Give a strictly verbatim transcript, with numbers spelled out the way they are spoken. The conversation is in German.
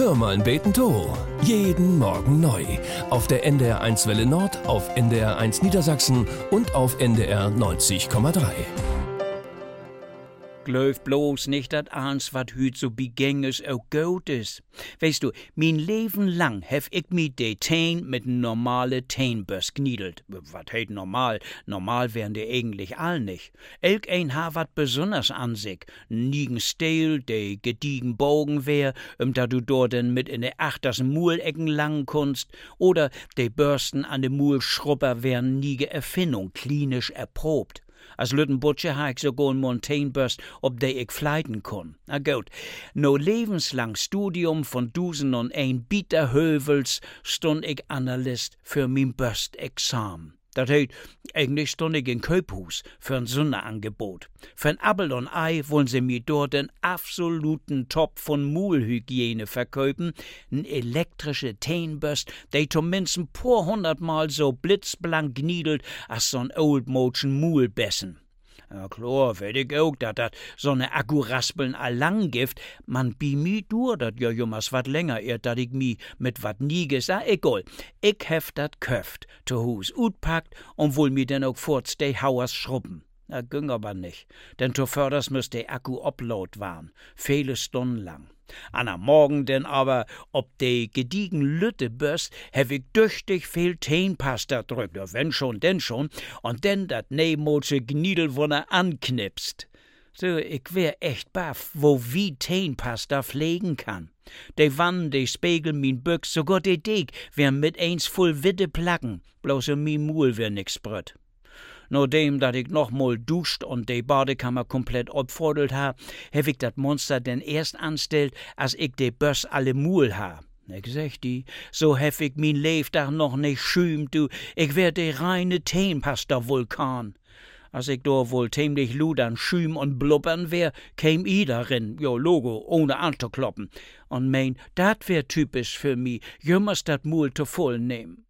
Hör mal beten to. Jeden Morgen neu. Auf der N D R eins Welle Nord, auf N D R eins Niedersachsen und auf N D R neunzig Komma drei. Glaub bloß nicht, dat eins, wat hüt so begänges auch gut is. Weißt du, mein Leben lang hef ich mi de Teen mit n normale Teenbörs gniedelt. Wat heet normal? Normal wären de eigentlich all nicht. Elk ein ha wat besonders an sich. Nigen Stil, de gediegen Bogen wär, um da du dort denn mit in de achters Muhlecken lang kunst. Oder de Börsten an de Muhlschrubber wären niege Erfindung, klinisch erprobt. Als Lüttenbutsche ha ich sogar een Montainebus, ob de ich fleiten kon. Na gut, no lebenslang Studium von Dusen und ein Bieterhövels stund ich an der List für mein Böst-Examen. Dat heet, eigentlich stund ich in Köphus für ein Sonderangebot. Für ein Appel und Ei wollen sie mir dort den absoluten Top von Muhlhygiene verköpen, n elektrische Teenbürst, die zumindest ein paar hundertmal so blitzblank gniedelt als so'n oldmodschen Muhlbessen. Ja klar, weet ich auch, dat dat so ne Akkuraspeln allang gift, man bi mi dur, dat ja jummers wat länger ir, dat ich mi mit wat nieges, ah egal, ich hef dat köft, zu Hus utpackt und wohl mi denn auch forts de Hauers schrubben. Na, ging aber nicht, denn zuvörderst müsst de Akku upload waren, viele Stunden lang. An am Morgen denn aber, ob de gediegen Lüttebörs, hef ich düchtig viel Teenpasta drückt, ja, wenn schon, denn schon, und denn dat nemotsche Gniedelwunner anknipst. So, ich wär echt baff, wo wie Teenpasta pflegen kann. De Wann, de Spiegel, min Büchs, sogar de Deg, wär mit eins voll Witte placken, bloß in mi Muhl wär nix brüt. Nur dem, dat ich noch mal duscht und de Badekammer komplett obfordelt ha, hef ich dat Monster denn erst anstellt, als ich de Börs alle Muhl ha. Ich sag die, so hef ich min Lebtag noch nicht schümt, du, ich wär de reine Teenpasta-Vulkan. Als ich da wohl ziemlich ludern, schüm und blubbern wär, käm i darin, jo Logo, ohne anzukloppen. Und mein, dat wär typisch für mi, jümmers dat Muhl zu voll nehmen.